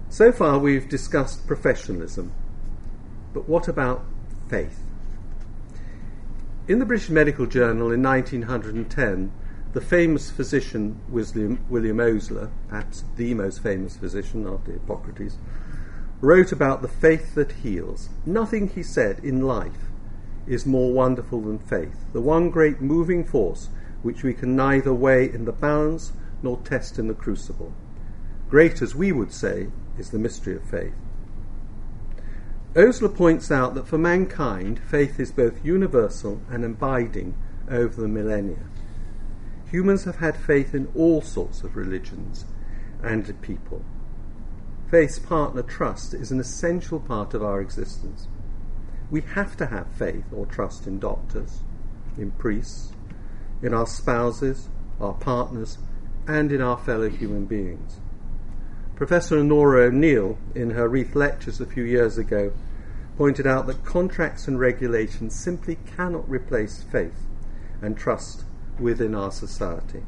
So far we've discussed professionalism, but what about faith? In the British Medical Journal in 1910, the famous physician William Osler, perhaps the most famous physician after Hippocrates, wrote about the faith that heals. Nothing, he said, in life is more wonderful than faith, the one great moving force which we can neither weigh in the balance nor test in the crucible. Great, as we would say, is the mystery of faith. Osler points out that for mankind, faith is both universal and abiding over the millennia. Humans have had faith in all sorts of religions and people. Faith's partner, trust, is an essential part of our existence. We have to have faith or trust in doctors, in priests, in our spouses, our partners, and in our fellow human beings. Professor Nora O'Neill, in her Reith Lectures a few years ago, pointed out that contracts and regulations simply cannot replace faith and trust within our society.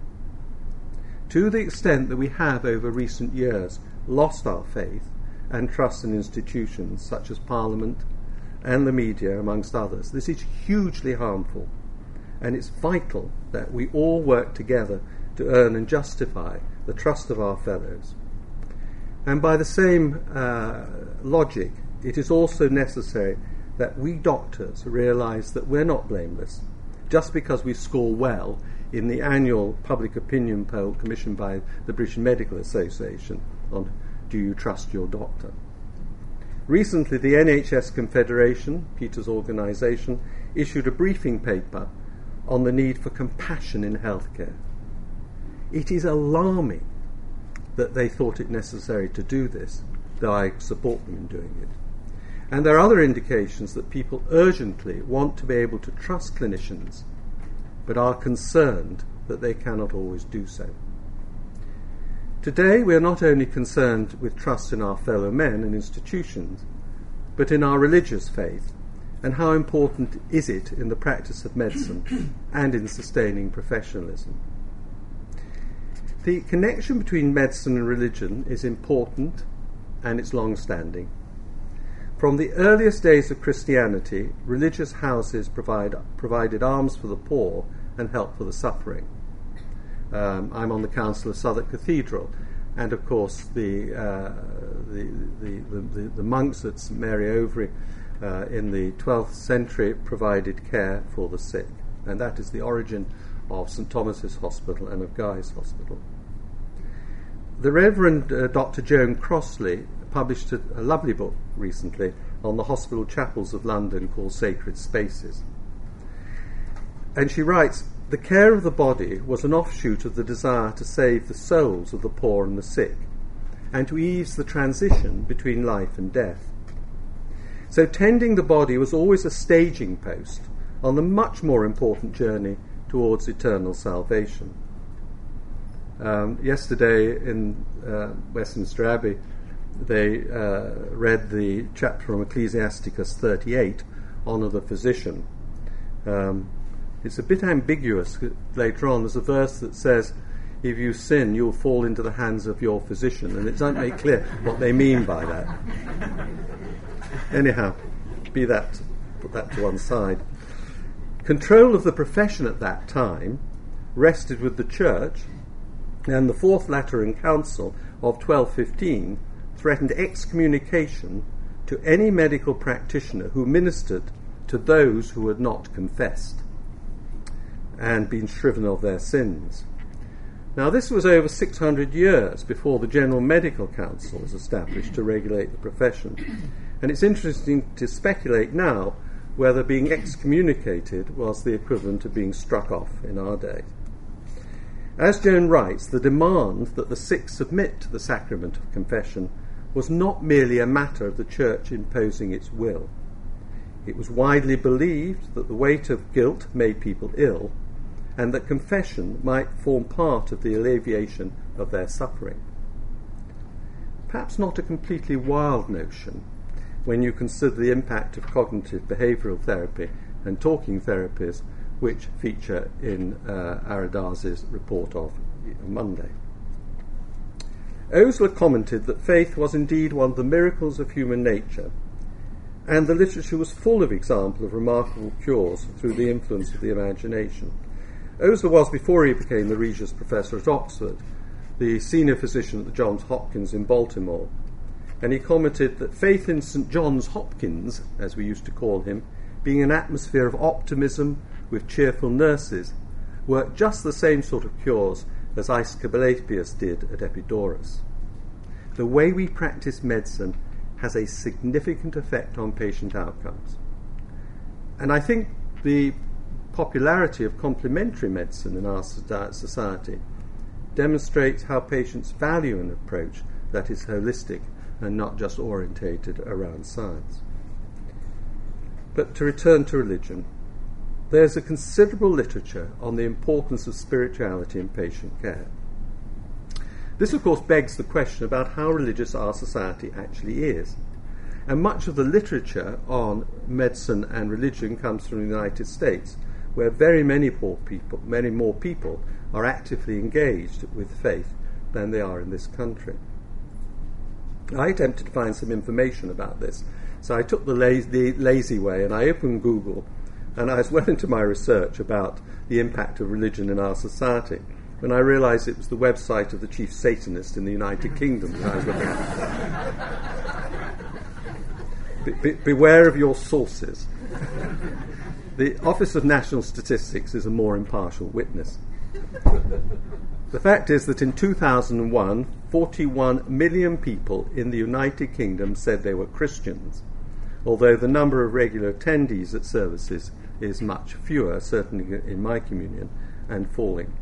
To the extent that we have over recent years lost our faith and trust in institutions such as Parliament and the media, amongst others, this is hugely harmful, and it's vital that we all work together to earn and justify the trust of our fellows. And by the same logic, it is also necessary that we doctors realise that we're not blameless just because we score well in the annual public opinion poll commissioned by the British Medical Association on Do You Trust Your Doctor? Recently, the NHS Confederation, Peter's organisation, issued a briefing paper on the need for compassion in healthcare. It is alarming that they thought it necessary to do this, though I support them in doing it. And there are other indications that people urgently want to be able to trust clinicians, but are concerned that they cannot always do so. Today, we are not only concerned with trust in our fellow men and institutions, but in our religious faith, and how important is it in the practice of medicine and in sustaining professionalism. The connection between medicine and religion is important, and it's long-standing. From the earliest days of Christianity, religious houses provided alms for the poor and help for the suffering. I'm on the Council of Southwark Cathedral, and of course the monks at St Mary Overy in the 12th century provided care for the sick, and that is the origin of St Thomas's Hospital and of Guy's Hospital. The Reverend Dr. Joan Crossley published a lovely book recently on the hospital chapels of London called Sacred Spaces. And she writes, "The care of the body was an offshoot of the desire to save the souls of the poor and the sick, and to ease the transition between life and death. So tending the body was always a staging post on the much more important journey towards eternal salvation." Yesterday in Westminster Abbey, they read the chapter from Ecclesiasticus 38, Honour the Physician. It's a bit ambiguous. Later on, there's a verse that says, if you sin, you'll fall into the hands of your physician, and it doesn't make clear what they mean by that. Anyhow, put that to one side. Control of the profession at that time rested with the Church, and the Fourth Lateran Council of 1215 threatened excommunication to any medical practitioner who ministered to those who had not confessed and been shriven of their sins. Now, this was over 600 years before the General Medical Council was established to regulate the profession. And it's interesting to speculate now whether being excommunicated was the equivalent of being struck off in our day. As Joan writes, the demand that the sick submit to the sacrament of confession was not merely a matter of the Church imposing its will. It was widely believed that the weight of guilt made people ill, and that confession might form part of the alleviation of their suffering. Perhaps not a completely wild notion when you consider the impact of cognitive behavioural therapy and talking therapies, which feature in Aradaz's report of Monday. Osler commented that faith was indeed one of the miracles of human nature, and the literature was full of examples of remarkable cures through the influence of the imagination. Osler was, before he became the Regius Professor at Oxford, the senior physician at the Johns Hopkins in Baltimore, and he commented that faith in St. Johns Hopkins, as we used to call him, being an atmosphere of optimism with cheerful nurses, worked just the same sort of cures as Aesculapius did at Epidaurus. The way we practice medicine has a significant effect on patient outcomes. And I think the popularity of complementary medicine in our society demonstrates how patients value an approach that is holistic and not just orientated around science. But to return to religion, there's a considerable literature on the importance of spirituality in patient care. This, of course, begs the question about how religious our society actually is. And much of the literature on medicine and religion comes from the United States, where very many more people are actively engaged with faith than they are in this country. I attempted to find some information about this, so I took the lazy way and I opened Google, and I was well into my research about the impact of religion in our society when I realised it was the website of the chief Satanist in the United Kingdom that I was looking at. Beware of your sources. The Office of National Statistics is a more impartial witness. The fact is that in 2001, 41 million people in the United Kingdom said they were Christians, although the number of regular attendees at services is much fewer, certainly in my communion, and falling.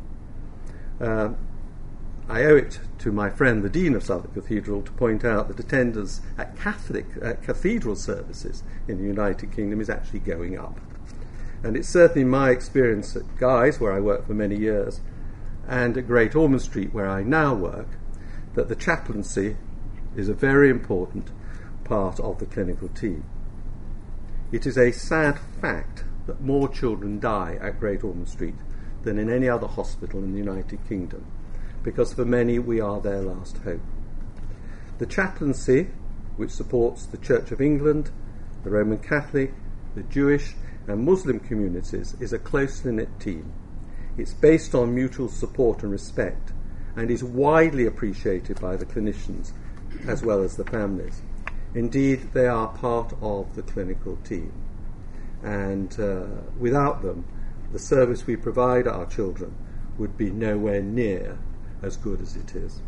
I owe it to my friend, the Dean of Southwark Cathedral, to point out that attendance at cathedral services in the United Kingdom is actually going up. And it's certainly my experience at Guy's, where I worked for many years, and at Great Ormond Street, where I now work, that the chaplaincy is a very important part of the clinical team. It is a sad fact that more children die at Great Ormond Street than in any other hospital in the United Kingdom, because for many we are their last hope. The chaplaincy, which supports the Church of England, the Roman Catholic, the Jewish and Muslim communities, is a closely knit team. It's based on mutual support and respect, and is widely appreciated by the clinicians as well as the families. Indeed, they are part of the clinical team, and without them, the service we provide our children would be nowhere near as good as it is.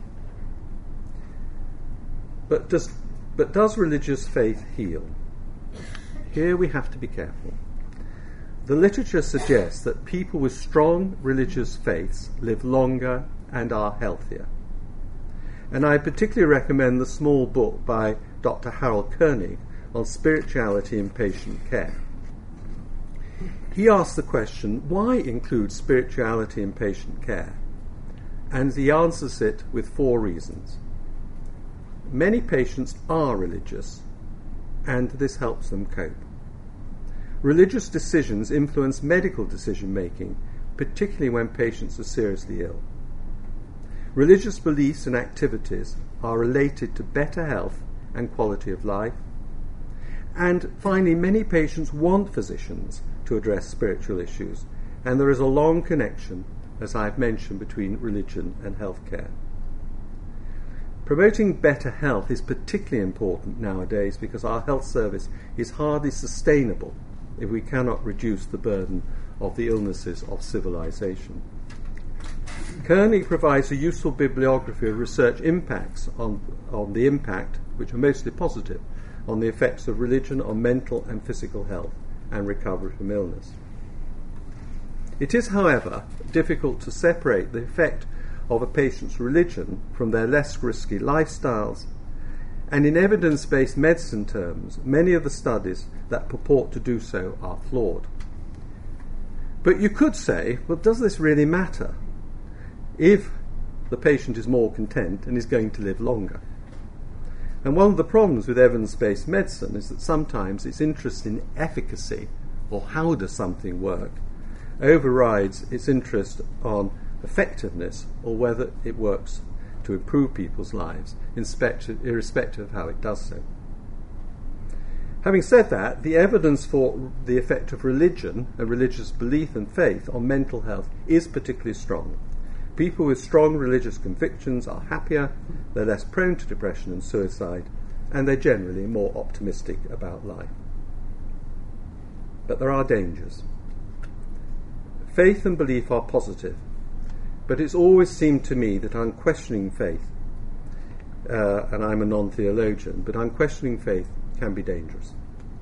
But does religious faith heal? Here we have to be careful. The literature suggests that people with strong religious faiths live longer and are healthier. And I particularly recommend the small book by Dr. Harold Koenig on spirituality in patient care. He asks the question, why include spirituality in patient care? And he answers it with 4 reasons. Many patients are religious, and this helps them cope. Religious decisions influence medical decision-making, particularly when patients are seriously ill. Religious beliefs and activities are related to better health and quality of life. And finally, many patients want physicians to address spiritual issues, and there is a long connection, as I've mentioned, between religion and healthcare. Promoting better health is particularly important nowadays because our health service is hardly sustainable if we cannot reduce the burden of the illnesses of civilization. Koenig provides a useful bibliography of research impacts on the impact, which are mostly positive, on the effects of religion on mental and physical health and recovery from illness. It is, however, difficult to separate the effect of a patient's religion from their less risky lifestyles, and in evidence-based medicine terms, many of the studies that purport to do so are flawed. But you could say, well, does this really matter if the patient is more content and is going to live longer? And one of the problems with evidence-based medicine is that sometimes its interest in efficacy, or how does something work, overrides its interest on effectiveness or whether it works to improve people's lives, irrespective of how it does so. Having said that, the evidence for the effect of religion and religious belief and faith on mental health is particularly strong. People with strong religious convictions are happier, they're less prone to depression and suicide, and they're generally more optimistic about life. But there are dangers. Faith and belief are positive, but it's always seemed to me that unquestioning faith, and I'm a non-theologian, but unquestioning faith can be dangerous.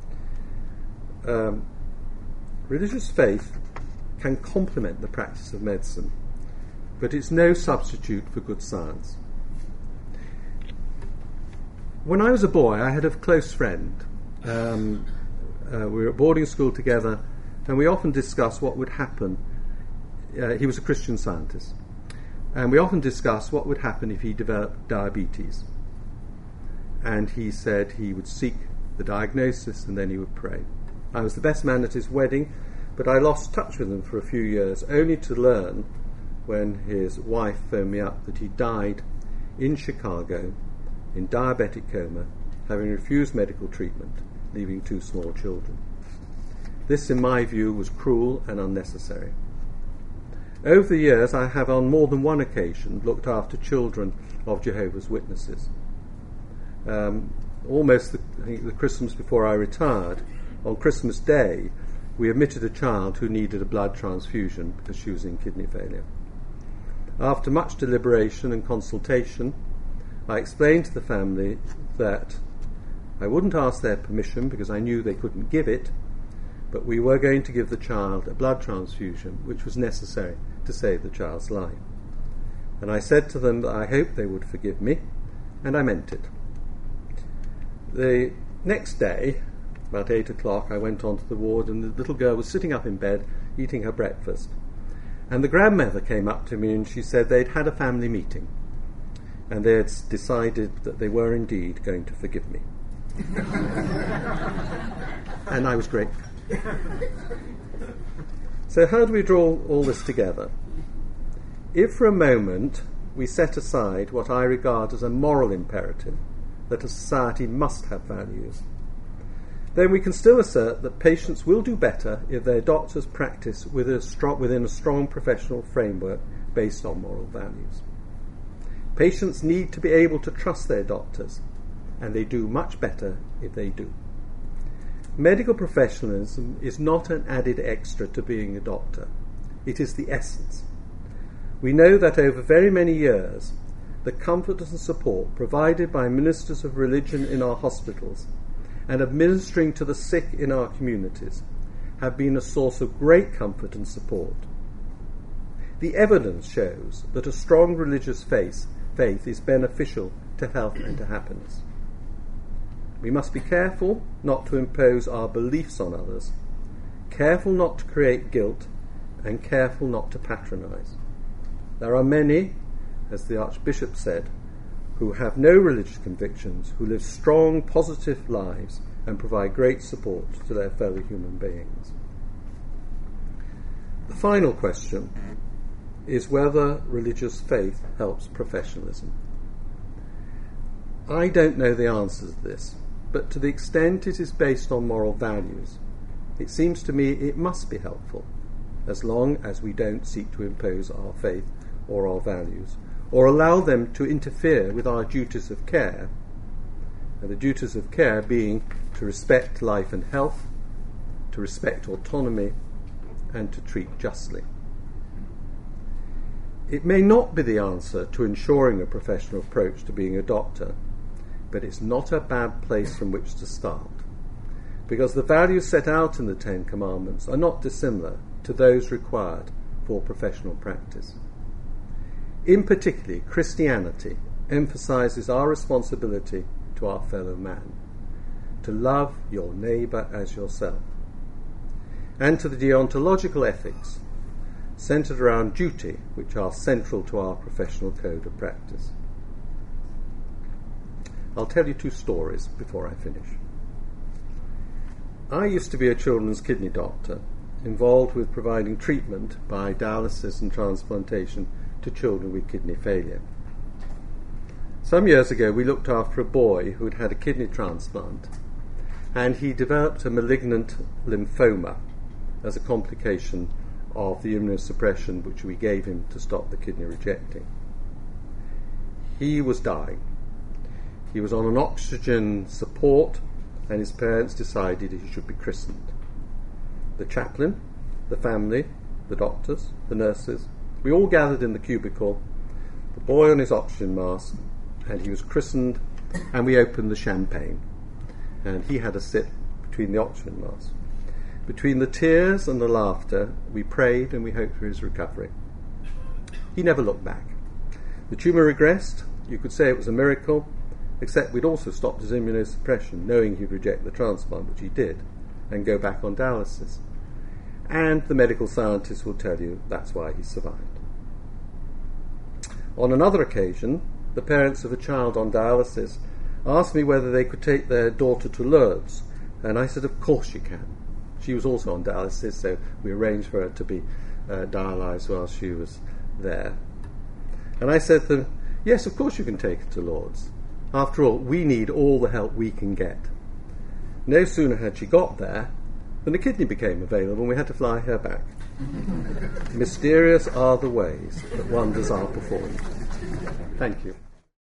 Religious faith can complement the practice of medicine, but it's no substitute for good science. When I was a boy, I had a close friend. We were at boarding school together, and we often discussed what would happen. He was a Christian Scientist, and we often discussed what would happen if he developed diabetes. And he said he would seek the diagnosis and then he would pray. I was the best man at his wedding, but I lost touch with him for a few years, only to learn when his wife phoned me up that he died in Chicago in diabetic coma, having refused medical treatment, leaving 2 small children. This, in my view, was cruel and unnecessary. Over the years, I have on more than one occasion looked after children of Jehovah's Witnesses. Almost the Christmas before I retired, on Christmas Day, we admitted a child who needed a blood transfusion because she was in kidney failure. After much deliberation and consultation, I explained to the family that I wouldn't ask their permission because I knew they couldn't give it, but we were going to give the child a blood transfusion which was necessary to save the child's life. And I said to them that I hoped they would forgive me, and I meant it. The next day, about 8 o'clock, I went onto the ward, and the little girl was sitting up in bed eating her breakfast. And the grandmother came up to me and she said they'd had a family meeting and they had decided that they were indeed going to forgive me. And I was grateful. So how do we draw all this together? If for a moment we set aside what I regard as a moral imperative, that a society must have values, then we can still assert that patients will do better if their doctors practice within a strong professional framework based on moral values. Patients need to be able to trust their doctors, and they do much better if they do. Medical professionalism is not an added extra to being a doctor. It is the essence. We know that over very many years, the comfort and support provided by ministers of religion in our hospitals and administering to the sick in our communities have been a source of great comfort and support. The evidence shows that a strong religious faith is beneficial to health and to happiness. We must be careful not to impose our beliefs on others, careful not to create guilt, and careful not to patronize. There are many, as the Archbishop said, who have no religious convictions, who live strong, positive lives and provide great support to their fellow human beings. The final question is whether religious faith helps professionalism. I don't know the answer to this, but to the extent it is based on moral values, it seems to me it must be helpful, as long as we don't seek to impose our faith or our values, or allow them to interfere with our duties of care, and the duties of care being to respect life and health, to respect autonomy, and to treat justly. It may not be the answer to ensuring a professional approach to being a doctor, but it's not a bad place from which to start, because the values set out in the Ten Commandments are not dissimilar to those required for professional practice. In particular, Christianity emphasizes our responsibility to our fellow man, to love your neighbour as yourself, and to the deontological ethics centred around duty, which are central to our professional code of practice. I'll tell you 2 stories before I finish. I used to be a children's kidney doctor, involved with providing treatment by dialysis and transplantation to children with kidney failure. Some years ago we looked after a boy who had had a kidney transplant, and he developed a malignant lymphoma as a complication of the immunosuppression which we gave him to stop the kidney rejecting. He was dying. He was on an oxygen support, and his parents decided he should be christened. The chaplain, the family, the doctors, the nurses, we all gathered in the cubicle, the boy on his oxygen mask, and he was christened, and we opened the champagne. And he had a sip between the oxygen masks. Between the tears and the laughter, we prayed and we hoped for his recovery. He never looked back. The tumour regressed. You could say it was a miracle, except we'd also stopped his immunosuppression, knowing he'd reject the transplant, which he did, and go back on dialysis. And the medical scientists will tell you that's why he survived. On another occasion, the parents of a child on dialysis asked me whether they could take their daughter to Lourdes, and I said, of course you can. She was also on dialysis, so we arranged for her to be dialysed while she was there. And I said to them, yes, of course you can take her to Lourdes. After all, we need all the help we can get. No sooner had she got there than a kidney became available and we had to fly her back. Mysterious are the ways that wonders are performed. Thank you.